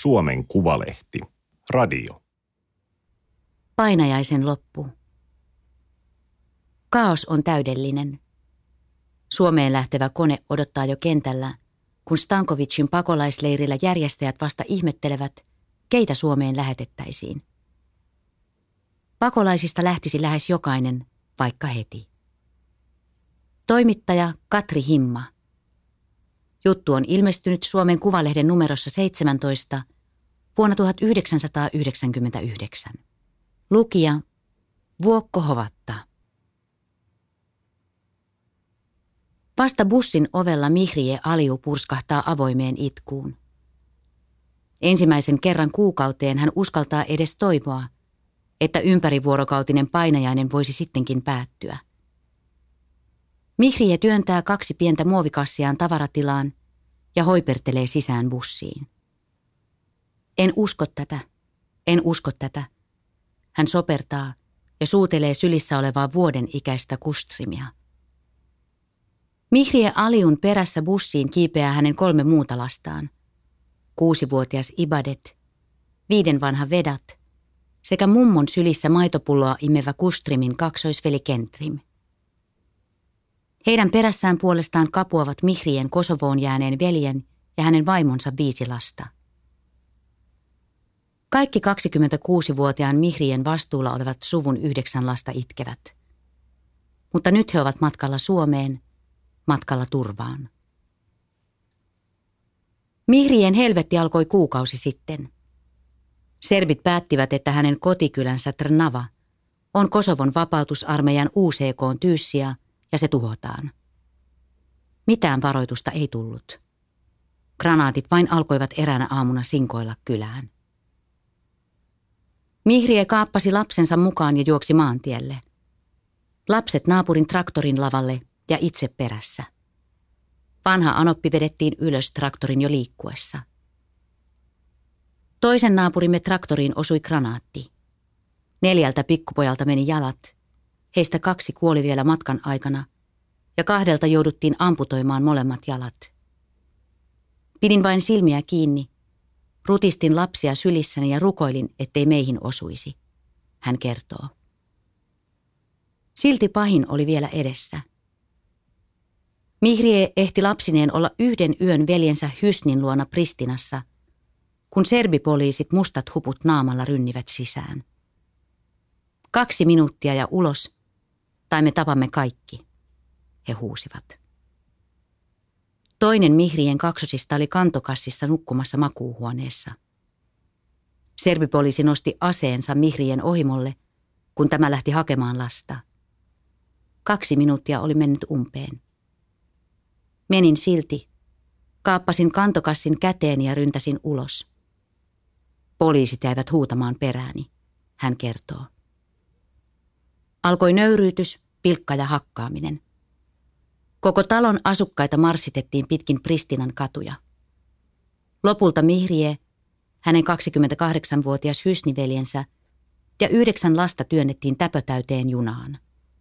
Suomen Kuvalehti. Radio. Painajaisen loppu. Kaos on täydellinen. Suomeen lähtevä kone odottaa jo kentällä, kun Stankovicin pakolaisleirillä järjestäjät vasta ihmettelevät, keitä Suomeen lähetettäisiin. Pakolaisista lähtisi lähes jokainen, vaikka heti. Toimittaja Katri Himma. Juttu on ilmestynyt Suomen Kuvalehden numerossa 17 vuonna 1999. Lukija Vuokko Hovatta. Vasta bussin ovella Mihrie Aliu purskahtaa avoimeen itkuun. Ensimmäisen kerran kuukauteen hän uskaltaa edes toivoa, että ympärivuorokautinen painajainen voisi sittenkin päättyä. Mihrie työntää 2 pientä muovikassiaan tavaratilaan ja hoipertelee sisään bussiin. En usko tätä. Hän sopertaa ja suutelee sylissä olevaa vuoden ikäistä kustrimia. Mihrie Aliun perässä bussiin kiipeää hänen 3 muuta lastaan. 6-vuotias Ibadet, 5 vanha Vedat sekä mummon sylissä maitopulloa imevä Kustrimin kaksoisveli Kentrim. Heidän perässään puolestaan kapuavat Mihrien Kosovoon jääneen veljen ja hänen vaimonsa 5 lasta. Kaikki 26-vuotiaan Mihrien vastuulla olevat suvun 9 lasta itkevät. Mutta nyt he ovat matkalla Suomeen, matkalla turvaan. Mihrien helvetti alkoi kuukausi sitten. Serbit päättivät, että hänen kotikylänsä Trnava on Kosovon vapautusarmeijan UCK:n tyyssiä ja se tuhotaan. Mitään varoitusta ei tullut. Granaatit vain alkoivat eräänä aamuna sinkoilla kylään. Mihrie kaappasi lapsensa mukaan ja juoksi maantielle. Lapset naapurin traktorin lavalle ja itse perässä. Vanha anoppi vedettiin ylös traktorin jo liikkuessa. Toisen naapurimme traktoriin osui granaatti. 4 pikkupojalta meni jalat. Heistä 2 kuoli vielä matkan aikana ja 2 jouduttiin amputoimaan molemmat jalat. Pidin vain silmiä kiinni. Rutistin lapsia sylissäni ja rukoilin, ettei meihin osuisi, hän kertoo. Silti pahin oli vielä edessä. Mihrie ehti lapsineen olla 1 yön veljensä Hysnin luona Pristinassa, kun serbipoliisit mustat huput naamalla rynnivät sisään. 2 minuuttia ja ulos, tai me tapamme kaikki, he huusivat. Toinen Mihrien kaksosista oli kantokassissa nukkumassa makuuhuoneessa. Serbipoliisi nosti aseensa Mihrien ohimolle, kun tämä lähti hakemaan lasta. 2 minuuttia oli mennyt umpeen. Menin silti, kaappasin kantokassin käteeni ja ryntäsin ulos. Poliisit jäivät huutamaan perääni, hän kertoo. Alkoi nöyryytys, pilkka ja hakkaaminen. Koko talon asukkaita marssitettiin pitkin Pristinan katuja. Lopulta Mihrie, hänen 28-vuotias Hysniveljensä ja 9 lasta työnnettiin täpötäyteen junaan.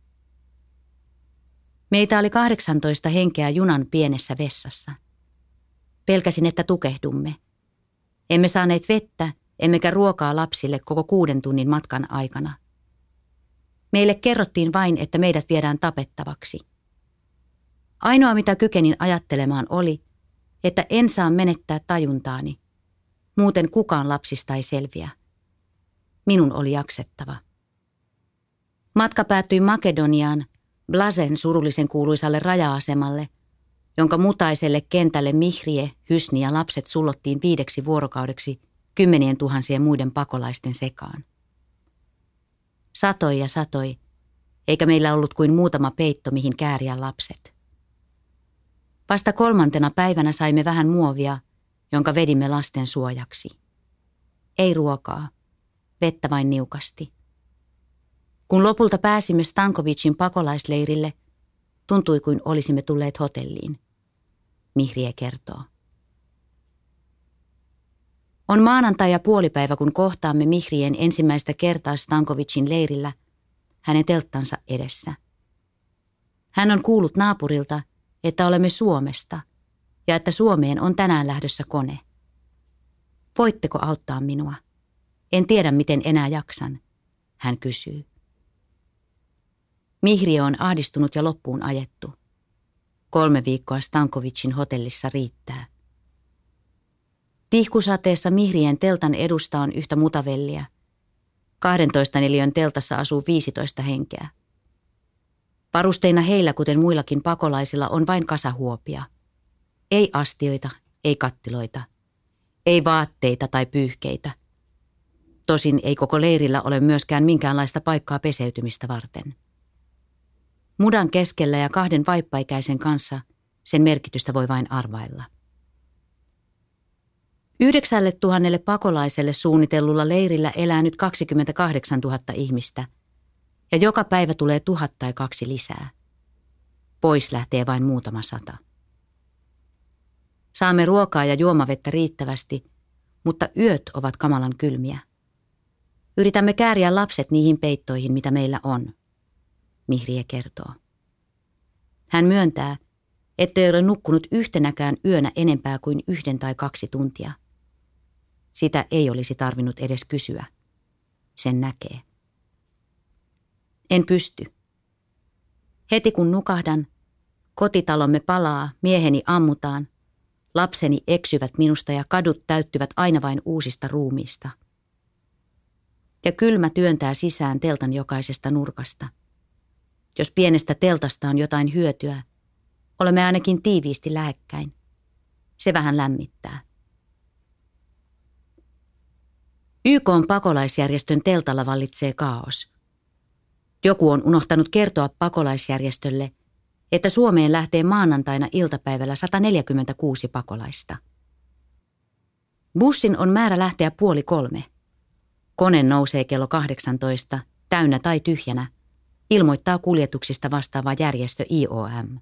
Meitä oli 18 henkeä junan pienessä vessassa. Pelkäsin, että tukehdumme. Emme saaneet vettä, emmekä ruokaa lapsille koko 6 tunnin matkan aikana. Meille kerrottiin vain, että meidät viedään tapettavaksi. Ainoa, mitä kykenin ajattelemaan oli, että en saa menettää tajuntaani. Muuten kukaan lapsista ei selviä. Minun oli jaksettava. Matka päättyi Makedoniaan, Blazen surullisen kuuluisalle raja-asemalle, jonka mutaiselle kentälle Mihrie, Hysni ja lapset sullottiin 5 vuorokaudeksi 10 000 muiden pakolaisten sekaan. Satoi ja satoi, eikä meillä ollut kuin muutama peitto, mihin kääriä lapset. Vasta 3. päivänä saimme vähän muovia, jonka vedimme lasten suojaksi. Ei ruokaa, vettä vain niukasti. Kun lopulta pääsimme Stankovicin pakolaisleirille, tuntui kuin olisimme tulleet hotelliin, Mihrie kertoo. On maanantai ja puolipäivä, kun kohtaamme Mihrien ensimmäistä kertaa Stankovicin leirillä, hänen telttansa edessä. Hän on kuullut naapurilta, että olemme Suomesta ja että Suomeen on tänään lähdössä kone. Voitteko auttaa minua? En tiedä, miten enää jaksan, hän kysyy. Mihriö on ahdistunut ja loppuun ajettu. 3 viikkoa Stankovicin hotellissa riittää. Tihkusateessa Mihrien teltan edusta on yhtä mutavelliä. 12 neliön teltassa asuu 15 henkeä. Varusteina heillä, kuten muillakin pakolaisilla, on vain kasahuopia. Ei astioita, ei kattiloita, ei vaatteita tai pyyhkeitä. Tosin ei koko leirillä ole myöskään minkäänlaista paikkaa peseytymistä varten. Mudan keskellä ja 2 vaippaikäisen kanssa sen merkitystä voi vain arvailla. 9 000 pakolaiselle suunnitellulla leirillä elää nyt 28 000 ihmistä, ja joka päivä tulee 1000 tai 2 lisää. Pois lähtee vain muutama 100. Saamme ruokaa ja juomavettä riittävästi, mutta yöt ovat kamalan kylmiä. Yritämme kääriä lapset niihin peittoihin, mitä meillä on, Mihriö kertoo. Hän myöntää, ettei ole nukkunut yhtenäkään yönä enempää kuin 1 tai 2 tuntia. Sitä ei olisi tarvinnut edes kysyä. Sen näkee. En pysty. Heti kun nukahdan, kotitalomme palaa, mieheni ammutaan, lapseni eksyvät minusta ja kadut täyttyvät aina vain uusista ruumiista. Ja kylmä työntää sisään teltan jokaisesta nurkasta. Jos pienestä teltasta on jotain hyötyä, olemme ainakin tiiviisti lähekkäin. Se vähän lämmittää. YK:n pakolaisjärjestön teltalla vallitsee kaos. Joku on unohtanut kertoa pakolaisjärjestölle, että Suomeen lähtee maanantaina iltapäivällä 146 pakolaista. Bussin on määrä lähteä 2:30. Kone nousee kello 18, täynnä tai tyhjänä, ilmoittaa kuljetuksista vastaava järjestö IOM.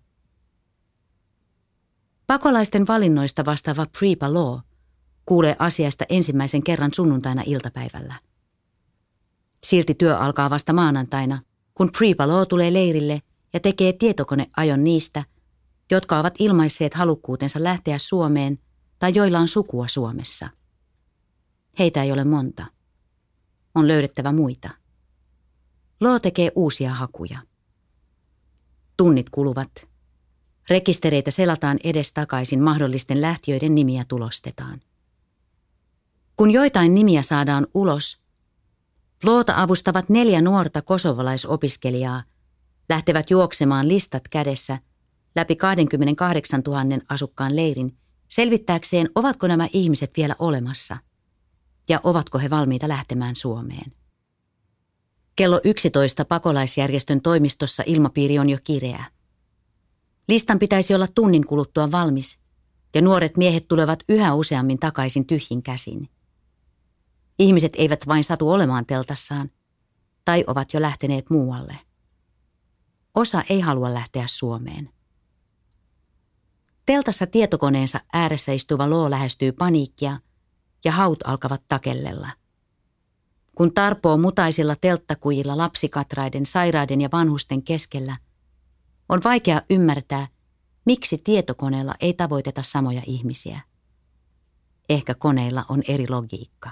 Pakolaisten valinnoista vastaava Prepa Law kuulee asiasta ensimmäisen kerran sunnuntaina iltapäivällä. Silti työ alkaa vasta maanantaina, kun Prepa Law tulee leirille ja tekee tietokoneajon niistä, jotka ovat ilmaisseet halukkuutensa lähteä Suomeen tai joilla on sukua Suomessa. Heitä ei ole monta. On löydettävä muita. Law tekee uusia hakuja. Tunnit kuluvat. Rekistereitä selataan edestakaisin, mahdollisten lähtiöiden nimiä tulostetaan. Kun joitain nimiä saadaan ulos, Lawta avustavat 4 nuorta kosovalaisopiskelijaa lähtevät juoksemaan listat kädessä läpi 28 000 asukkaan leirin selvittääkseen, ovatko nämä ihmiset vielä olemassa ja ovatko he valmiita lähtemään Suomeen. Kello 11 pakolaisjärjestön toimistossa ilmapiiri on jo kireä. Listan pitäisi olla tunnin kuluttua valmis ja nuoret miehet tulevat yhä useammin takaisin tyhjin käsin. Ihmiset eivät vain satu olemaan teltassaan tai ovat jo lähteneet muualle. Osa ei halua lähteä Suomeen. Teltassa tietokoneensa ääressä istuva Law lähestyy paniikkia ja haut alkavat takellella. Kun tarpoo mutaisilla telttakujilla lapsikatraiden, sairaiden ja vanhusten keskellä, on vaikea ymmärtää, miksi tietokoneella ei tavoiteta samoja ihmisiä. Ehkä koneilla on eri logiikka.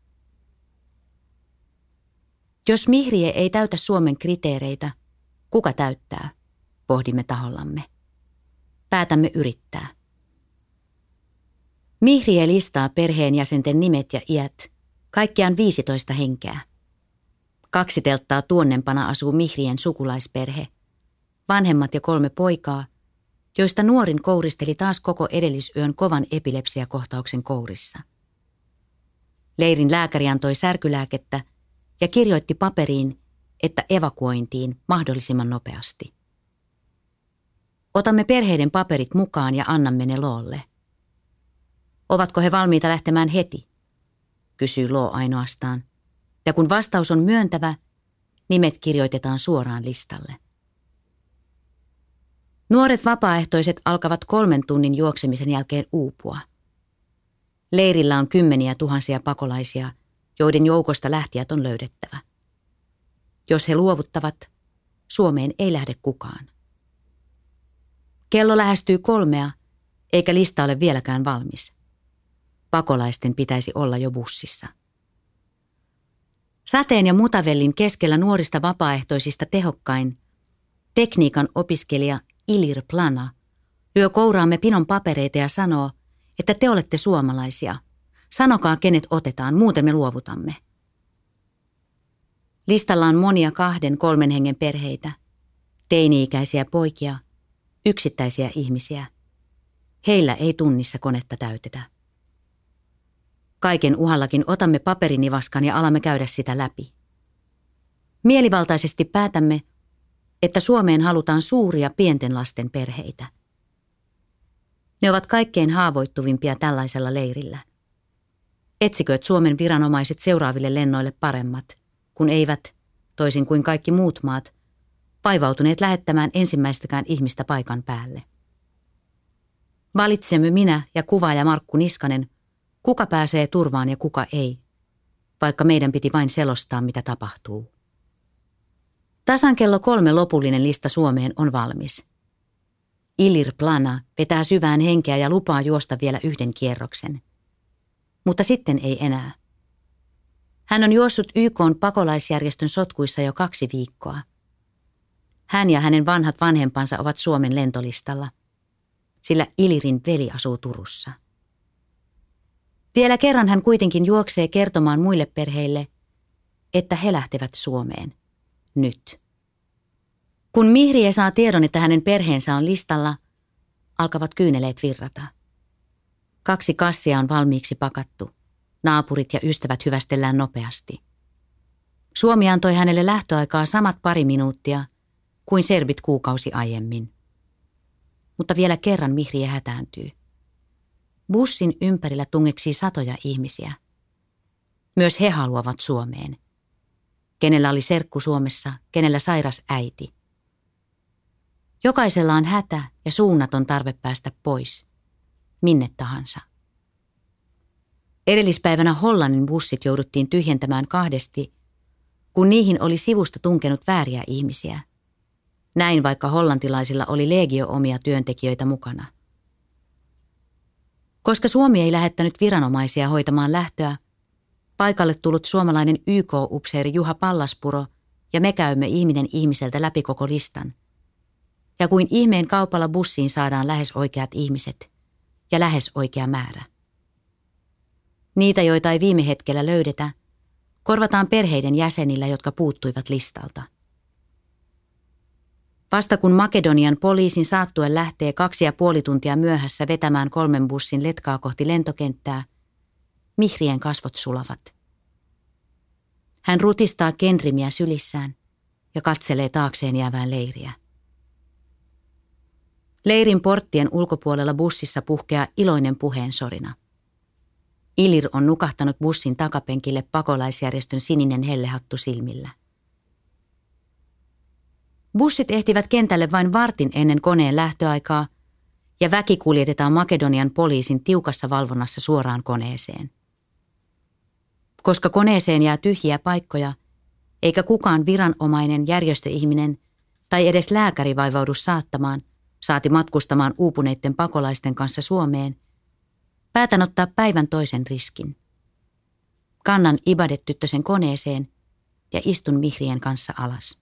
Jos Mihriö ei täytä Suomen kriteereitä, kuka täyttää, pohdimme tahollamme. Päätämme yrittää. Mihriö listaa perheenjäsenten nimet ja iät, kaikkiaan 15 henkeä. 2 telttaa tuonnempana asuu Mihriön sukulaisperhe, vanhemmat ja 3 poikaa, joista nuorin kouristeli taas koko edellisyön kovan epilepsiakohtauksen kourissa. Leirin lääkäri antoi särkylääkettä ja kirjoitti paperiin, että evakuointiin mahdollisimman nopeasti. Otamme perheiden paperit mukaan ja annamme ne Lawlle. Ovatko he valmiita lähtemään heti? Kysyy Law ainoastaan. Ja kun vastaus on myöntävä, nimet kirjoitetaan suoraan listalle. Nuoret vapaaehtoiset alkavat 3 tunnin juoksemisen jälkeen uupua. Leirillä on 10 000 pakolaisia, joiden joukosta lähtijät on löydettävä. Jos he luovuttavat, Suomeen ei lähde kukaan. Kello lähestyy 3, eikä lista ole vieläkään valmis. Pakolaisten pitäisi olla jo bussissa. Sateen ja mutavellin keskellä nuorista vapaaehtoisista tehokkain tekniikan opiskelija Ilir Plana lyö kouraamme pinon papereita ja sanoo, että te olette suomalaisia. Sanokaa, kenet otetaan, muuten me luovutamme. Listalla on monia 2-3 hengen perheitä, teini-ikäisiä poikia, yksittäisiä ihmisiä. Heillä ei tunnissa konetta täytetä. Kaiken uhallakin otamme paperinivaskan ja alamme käydä sitä läpi. Mielivaltaisesti päätämme, että Suomeen halutaan suuria pienten lasten perheitä. Ne ovat kaikkein haavoittuvimpia tällaisella leirillä. Etsikööt Suomen viranomaiset seuraaville lennoille paremmat, kun eivät, toisin kuin kaikki muut maat, vaivautuneet lähettämään ensimmäistäkään ihmistä paikan päälle. Valitsemme minä ja kuvaaja Markku Niskanen, kuka pääsee turvaan ja kuka ei, vaikka meidän piti vain selostaa, mitä tapahtuu. Tasan kello 3 lopullinen lista Suomeen on valmis. Ilir Plana vetää syvään henkeä ja lupaa juosta vielä 1 kierroksen. Mutta sitten ei enää. Hän on juossut YK:n pakolaisjärjestön sotkuissa jo 2 viikkoa. Hän ja hänen vanhat vanhempansa ovat Suomen lentolistalla, sillä Ilirin veli asuu Turussa. Vielä kerran hän kuitenkin juoksee kertomaan muille perheille, että he lähtevät Suomeen. Nyt. Kun Mihriye saa tiedon, että hänen perheensä on listalla, alkavat kyyneleet virrata. 2 kassia on valmiiksi pakattu. Naapurit ja ystävät hyvästellään nopeasti. Suomi antoi hänelle lähtöaikaa samat 2 minuuttia kuin serbit kuukausi aiemmin. Mutta vielä kerran Mihriye hätääntyy. Bussin ympärillä tungeksii satoja ihmisiä. Myös he haluavat Suomeen. Kenellä oli serkku Suomessa, kenellä sairas äiti. Jokaisella on hätä ja suunnaton tarve päästä pois, minne tahansa. Edellispäivänä Hollannin bussit jouduttiin tyhjentämään 2, kun niihin oli sivusta tunkenut vääriä ihmisiä. Näin vaikka hollantilaisilla oli legio omia työntekijöitä mukana. Koska Suomi ei lähettänyt viranomaisia hoitamaan lähtöä, paikalle tullut suomalainen YK-upseeri Juha Pallaspuro ja me käymme ihminen ihmiseltä läpi koko listan. Ja kuin ihmeen kaupalla bussiin saadaan lähes oikeat ihmiset ja lähes oikea määrä. Niitä, joita ei viime hetkellä löydetä, korvataan perheiden jäsenillä, jotka puuttuivat listalta. Vasta kun Makedonian poliisin saattue lähtee 2,5 tuntia myöhässä vetämään 3 bussin letkaa kohti lentokenttää, Mihriyen kasvot sulavat. Hän rutistaa kenrimiä sylissään ja katselee taakseen jäävään leiriä. Leirin porttien ulkopuolella bussissa puhkeaa iloinen puheensorina. Ilir on nukahtanut bussin takapenkille pakolaisjärjestön sininen hellehattu silmillä. Bussit ehtivät kentälle vain vartin ennen koneen lähtöaikaa ja väki kuljetetaan Makedonian poliisin tiukassa valvonnassa suoraan koneeseen. Koska koneeseen jää tyhjiä paikkoja, eikä kukaan viranomainen, järjestöihminen tai edes lääkäri vaivaudu saattamaan, saati matkustamaan uupuneiden pakolaisten kanssa Suomeen, päätän ottaa päivän toisen riskin. Kannan Ibadet-tyttösen koneeseen ja istun Mihriyen kanssa alas.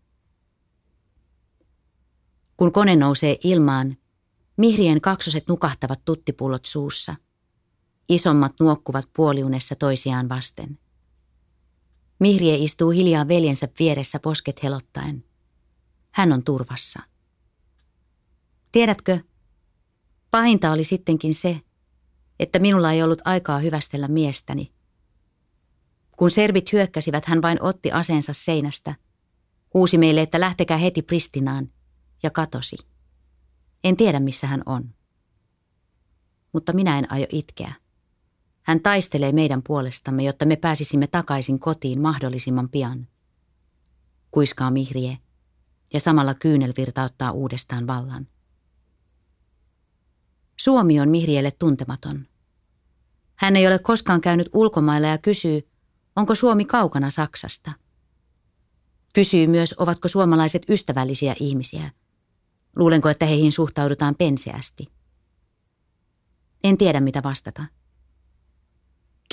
Kun kone nousee ilmaan, Mihriyen kaksoset nukahtavat tuttipullot suussa. Isommat nuokkuvat puoliunessa toisiaan vasten. Mihriye istuu hiljaa veljensä vieressä posket helottaen. Hän on turvassa. Tiedätkö, pahinta oli sittenkin se, että minulla ei ollut aikaa hyvästellä miestäni. Kun serbit hyökkäsivät, hän vain otti aseensa seinästä, huusi meille, että lähtekää heti Pristinaan, ja katosi. En tiedä, missä hän on. Mutta minä en aio itkeä. Hän taistelee meidän puolestamme, jotta me pääsisimme takaisin kotiin mahdollisimman pian. Kuiskaa Mihriye, ja samalla kyynelvirta ottaa uudestaan vallan. Suomi on Mihriyelle tuntematon. Hän ei ole koskaan käynyt ulkomailla ja kysyy, onko Suomi kaukana Saksasta. Kysyy myös, ovatko suomalaiset ystävällisiä ihmisiä. Luulenko, että heihin suhtaudutaan penseästi. En tiedä, mitä vastata.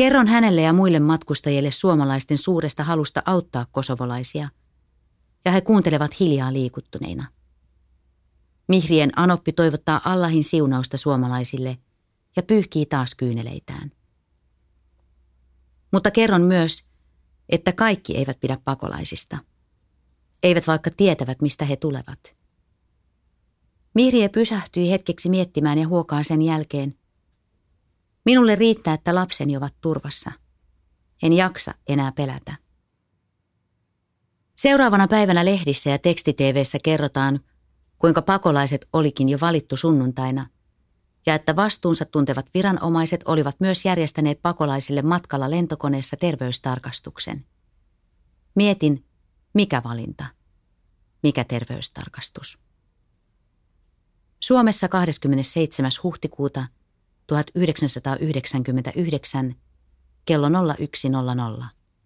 Kerron hänelle ja muille matkustajille suomalaisten suuresta halusta auttaa kosovolaisia, ja he kuuntelevat hiljaa liikuttuneina. Mihrien anoppi toivottaa Allahin siunausta suomalaisille ja pyyhkii taas kyyneleitään. Mutta kerron myös, että kaikki eivät pidä pakolaisista. Eivät vaikka tietävät, mistä he tulevat. Mihrie pysähtyi hetkeksi miettimään ja huokaa sen jälkeen. Minulle riittää, että lapseni ovat turvassa. En jaksa enää pelätä. Seuraavana päivänä lehdissä ja teksti-tv:ssä kerrotaan, kuinka pakolaiset olikin jo valittu sunnuntaina, ja että vastuunsa tuntevat viranomaiset olivat myös järjestäneet pakolaisille matkalla lentokoneessa terveystarkastuksen. Mietin, mikä valinta, mikä terveystarkastus. Suomessa 27. huhtikuuta 1999 kello 01.00.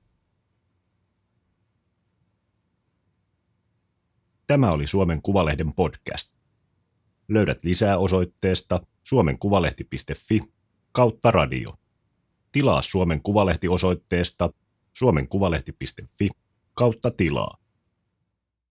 Tämä oli Suomen Kuvalehden podcast. Löydät lisää osoitteesta suomenkuvalehti.fi/radio. Tilaa Suomen Kuvalehti osoitteesta suomenkuvalehti.fi/tilaa.